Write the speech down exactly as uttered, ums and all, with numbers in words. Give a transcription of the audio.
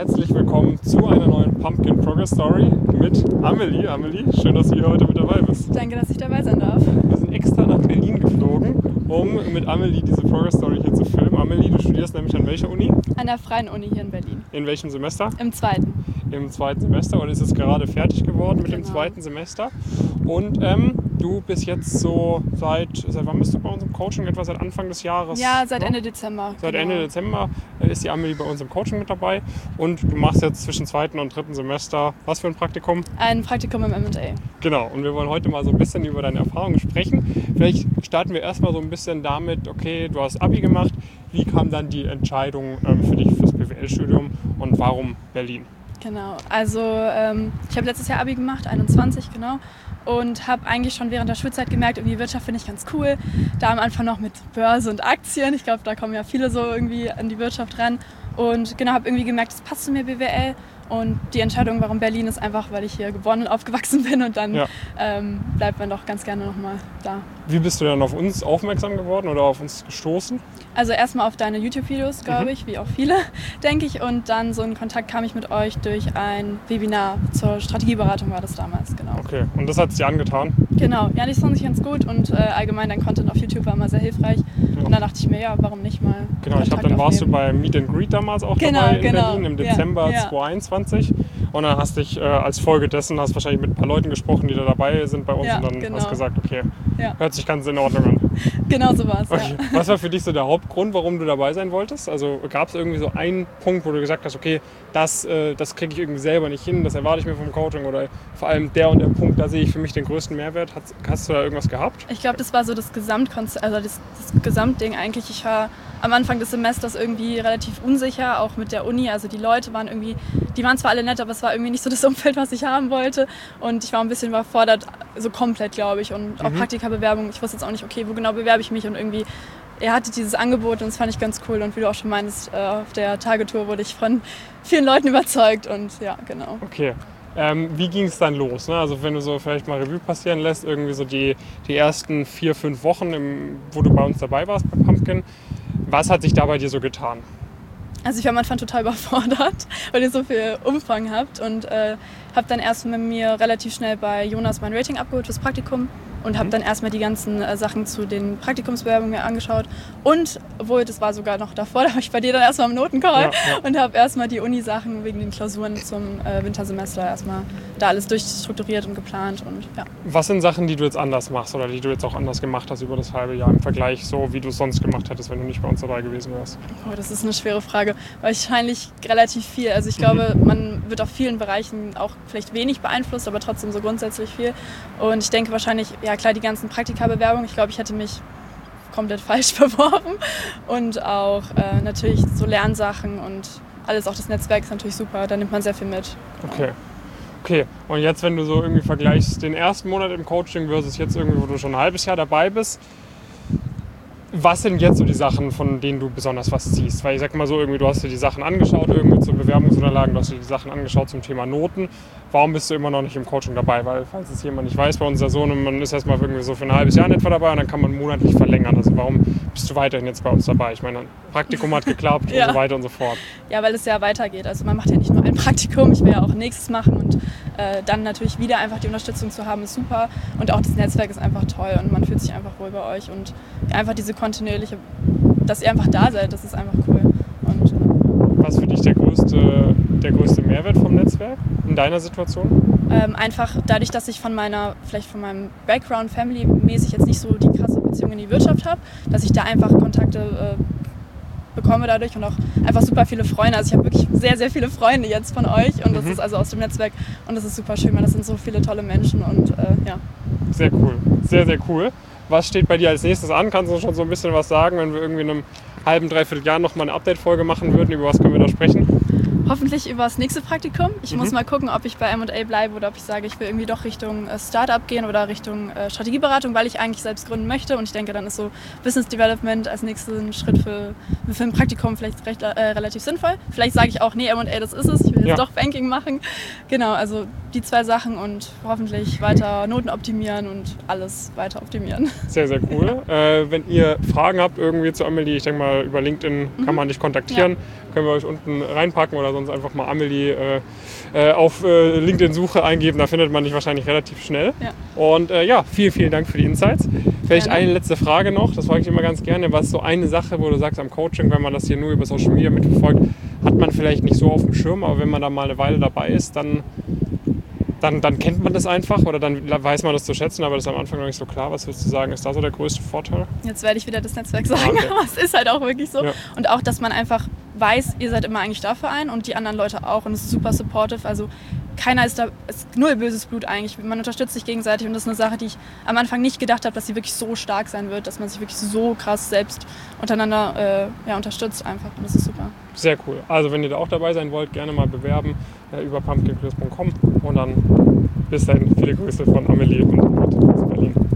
herzlich willkommen zu einer neuen Pumpkin Progress Story mit Amelie. Amelie, schön, dass du hier heute mit dabei bist. Danke, dass ich dabei sein darf. Wir sind extra nach Berlin geflogen, um mit Amelie diese Progress Story hier zu filmen. Amelie, du studierst nämlich an welcher Uni? An der Freien Uni hier in Berlin. In welchem Semester? Im zweiten. Im zweiten Semester und ist jetzt gerade fertig geworden mit Genau. dem zweiten Semester. Und ähm, du bist jetzt so seit, seit wann bist du bei uns im Coaching? Etwa seit Anfang des Jahres? Ja, seit noch? Ende Dezember. Seit genau. Ende Dezember ist die Amelie bei uns im Coaching mit dabei und du machst jetzt zwischen zweiten und dritten Semester was für ein Praktikum? Ein Praktikum im M und A. Genau, und wir wollen heute mal so ein bisschen über deine Erfahrungen sprechen. Vielleicht starten wir erstmal so ein bisschen damit, okay, du hast Abi gemacht. Wie kam dann die Entscheidung ähm, für dich fürs B W L-Studium und warum Berlin? Genau, also ähm, ich habe letztes Jahr Abi gemacht, einundzwanzig genau. Und habe eigentlich schon während der Schulzeit gemerkt, irgendwie Wirtschaft finde ich ganz cool. Da am Anfang noch mit Börse und Aktien. Ich glaube, da kommen ja viele so irgendwie an die Wirtschaft ran. Und genau, habe irgendwie gemerkt, es passt zu mir B W L. Und die Entscheidung, warum Berlin, ist einfach, weil ich hier geboren und aufgewachsen bin. Und dann Ja. ähm, bleibt man doch ganz gerne nochmal da. Wie bist du dann auf uns aufmerksam geworden oder auf uns gestoßen? Also erstmal auf deine YouTube-Videos, glaube ich, wie auch viele, denke ich. Und dann so in Kontakt kam ich mit euch durch ein Webinar zur Strategieberatung, war das damals, genau. Okay, und das hat es dir angetan? Genau, ja, das fand ich ganz gut und äh, allgemein dein Content auf YouTube war immer sehr hilfreich. Und dann dachte ich mir, ja, warum nicht mal Genau, ich glaube, Kontakt dann warst du aufnehmen. bei Meet and Greet damals auch Genau, dabei in genau. Berlin im Ja, Dezember ja. zwanzig einundzwanzig. Und dann hast dich äh, als Folge dessen hast wahrscheinlich mit ein paar Leuten gesprochen, die da dabei sind bei uns Ja, und dann genau. hast gesagt, okay, Ja. hört sich ganz in Ordnung an. Genau so war es, Okay. ja. Was war für dich so der Hauptgrund, warum du dabei sein wolltest? Also gab es irgendwie so einen Punkt, wo du gesagt hast, okay, das, äh, das kriege ich irgendwie selber nicht hin, das erwarte ich mir vom Coaching oder vor allem der und der Punkt, da sehe ich für mich den größten Mehrwert. Hast, hast du da irgendwas gehabt? Ich glaube, das war so das Gesamtkonzept, also das, das Gesamtding eigentlich. Ich war am Anfang des Semesters irgendwie relativ unsicher, auch mit der Uni. Also die Leute waren irgendwie, die waren zwar alle nett, aber es war irgendwie nicht so das Umfeld, was ich haben wollte. Und ich war ein bisschen überfordert, so komplett, glaube ich. Und auch Mhm. Praktikabewerbung, ich wusste jetzt auch nicht, okay, wo genau bewerbe ich mich und irgendwie. Er hatte dieses Angebot und das fand ich ganz cool. Und wie du auch schon meinst, äh, auf der Tagetour wurde ich von vielen Leuten überzeugt. Und ja, genau. Okay. Ähm, wie ging es dann los? Ne? Also wenn du so vielleicht mal Revue passieren lässt, irgendwie so die, die ersten vier, fünf Wochen, im, wo du bei uns dabei warst bei Pumpkin, was hat sich da bei dir so getan? Also ich war am Anfang total überfordert, weil ihr so viel Umfang habt und äh, habe dann erst mit mir relativ schnell bei Jonas mein Rating abgeholt fürs Praktikum und habe dann erstmal die ganzen äh, Sachen zu den Praktikumsbewerbungen mir angeschaut und, obwohl das war sogar noch davor, da war ich bei dir dann erstmal im Notencall Ja, ja. und habe erstmal die Uni-Sachen wegen den Klausuren zum äh, Wintersemester erstmal da alles durchstrukturiert und geplant und ja. Was sind Sachen, die du jetzt anders machst oder die du jetzt auch anders gemacht hast über das halbe Jahr im Vergleich so, wie du es sonst gemacht hättest, wenn du nicht bei uns dabei gewesen wärst? Oh, das ist eine schwere Frage. Wahrscheinlich relativ viel. Also ich glaube, man wird auf vielen Bereichen auch vielleicht wenig beeinflusst, aber trotzdem so grundsätzlich viel. Und ich denke wahrscheinlich, ja klar, die ganzen Praktikabewerbungen. Ich glaube, ich hätte mich komplett falsch beworben. Und auch äh, natürlich so Lernsachen und alles, auch das Netzwerk ist natürlich super. Da nimmt man sehr viel mit. Okay. Okay, und jetzt, wenn du so irgendwie vergleichst den ersten Monat im Coaching versus jetzt irgendwie, wo du schon ein halbes Jahr dabei bist, was sind jetzt so die Sachen, von denen du besonders was ziehst? Weil ich sag mal so, irgendwie, du hast dir die Sachen angeschaut, irgendwie zu Bewerbungsunterlagen, du hast dir die Sachen angeschaut zum Thema Noten. Warum bist du immer noch nicht im Coaching dabei? Weil, falls es jemand nicht weiß, bei uns ist ja so, man ist erstmal irgendwie so für ein halbes Jahr in etwa dabei und dann kann man monatlich verlängern. Also warum bist du weiterhin jetzt bei uns dabei? Ich meine, Praktikum hat geklappt Ja. und so weiter und so fort. Ja, weil es ja weitergeht. Also man macht ja nicht nur ein Praktikum, ich will ja auch nächstes machen und äh, dann natürlich wieder einfach die Unterstützung zu haben, ist super. Und auch das Netzwerk ist einfach toll und man fühlt sich einfach wohl bei euch und einfach diese kontinuierliche, dass ihr einfach da seid, das ist einfach cool. Und, äh, Was ist für dich der größte, der größte Mehrwert vom Netzwerk in deiner Situation? ähm, einfach dadurch, dass ich von meiner, vielleicht von meinem Background family-mäßig jetzt nicht so die krasse Beziehung in die Wirtschaft habe, dass ich da einfach Kontakte äh, bekomme dadurch und auch einfach super viele Freunde. Also ich habe wirklich sehr, sehr viele Freunde jetzt von euch und das Mhm. ist also aus dem Netzwerk und das ist super schön, weil das sind so viele tolle Menschen und äh, ja. Sehr cool, sehr, sehr cool. Was steht bei dir als nächstes an? Kannst du schon so ein bisschen was sagen, wenn wir irgendwie in einem halben, dreiviertel Jahr nochmal eine Update-Folge machen würden? Über was können wir da sprechen? Hoffentlich über das nächste Praktikum. Ich Mhm. muss mal gucken, ob ich bei M und A bleibe oder ob ich sage, ich will irgendwie doch Richtung äh, Startup gehen oder Richtung äh, Strategieberatung, weil ich eigentlich selbst gründen möchte. Und ich denke, dann ist so Business Development als nächsten Schritt für, für ein Praktikum vielleicht recht, äh, relativ sinnvoll. Vielleicht sage ich auch, nee, M und A, das ist es. Ich will jetzt Ja. doch Banking machen. Genau, also die zwei Sachen und hoffentlich weiter Noten optimieren und alles weiter optimieren. Sehr, sehr cool. äh, wenn ihr Fragen habt irgendwie zu Amelie, ich denke mal über LinkedIn mhm. kann man dich kontaktieren, ja. können wir euch unten reinpacken oder sonst einfach mal Amelie äh, äh, auf äh, LinkedIn-Suche eingeben, da findet man dich wahrscheinlich relativ schnell. Ja. Und äh, ja, vielen, vielen Dank für die Insights. Vielleicht gerne. Eine letzte Frage noch, das frage ich immer ganz gerne, was ist so eine Sache, wo du sagst am Coaching, wenn man das hier nur über Social Media mitverfolgt, hat man vielleicht nicht so auf dem Schirm, aber wenn man da mal eine Weile dabei ist, dann, dann, dann kennt man das einfach oder dann weiß man das zu schätzen, aber das ist am Anfang noch nicht so klar. Was würdest du sagen, ist da so der größte Vorteil? Jetzt werde ich wieder das Netzwerk sagen, okay. aber es ist halt auch wirklich so. Ja. Und auch, dass man einfach weiß, ihr seid immer eigentlich da für einen und die anderen Leute auch und es ist super supportive. Also keiner ist da, es ist null böses Blut eigentlich. Man unterstützt sich gegenseitig und das ist eine Sache, die ich am Anfang nicht gedacht habe, dass sie wirklich so stark sein wird, dass man sich wirklich so krass selbst untereinander äh, ja, unterstützt einfach und das ist super. Sehr cool. Also wenn ihr da auch dabei sein wollt, gerne mal bewerben äh, über pumpkin quiz punkt com und dann bis dahin viele Grüße von Amelie und aus Berlin.